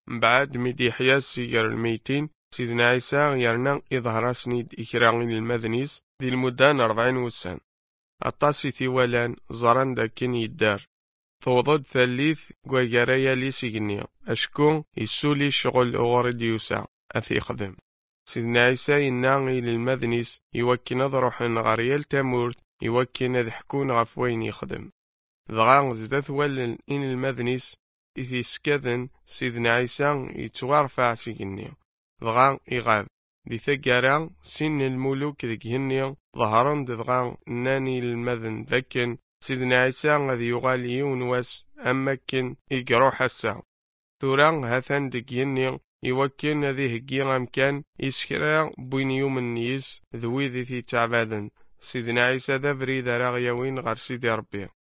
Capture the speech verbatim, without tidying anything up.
من بعد ميد يحيى سيجر الميتين سيدنا عيسى يرنا إظهر سنيد إكراغين المذنيس ذي المدان أربعين وسان الطاسي ثيوالان زران داكين يدار توضد ثالث قويقاريا لي سيجنيا أشكون يسولي شغل أغرد يوسع أثي خدم سيدنا عيسى يناغي للمذنيس يوكي نظرح غريال تامورت يوكي نذحكون غفوين يخدم ضغان زدث ولن إن المذنيس إذي سكذن سيدنا عيسى يتوارفع سيجنيا ضغان إغاب دي ثقارا سن الملوك ذكهنيا ظهران دغان ناني المذن ذكن سيدنا عيسى غادي يغالي ونواس أمكن إقرو حسا ثوران هثان دكيني يوكن ذي هكي غامكان إسكرا بوين يوم النيس ذوي ذي تعبادن سيدنا عيسى ذا بريد راغيوين غير سيدي ربي